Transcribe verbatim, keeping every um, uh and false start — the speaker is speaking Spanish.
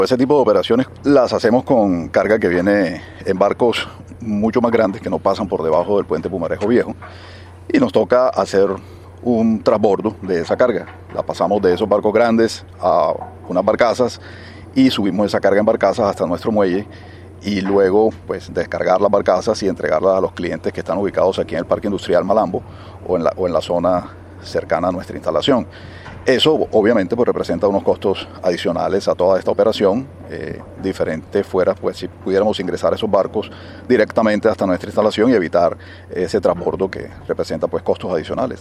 Ese tipo de operaciones las hacemos con carga que viene en barcos mucho más grandes que no pasan por debajo del puente Pumarejo Viejo y nos toca hacer un transbordo de esa carga. La pasamos de esos barcos grandes a unas barcazas y subimos esa carga en barcazas hasta nuestro muelle y luego pues descargar las barcazas y entregarlas a los clientes que están ubicados aquí en el Parque Industrial Malambo o en la, o en la zona cercana a nuestra instalación. Eso obviamente pues representa unos costos adicionales a toda esta operación. Eh, diferente fuera pues si pudiéramos ingresar esos barcos directamente hasta nuestra instalación y evitar ese transbordo que representa pues costos adicionales.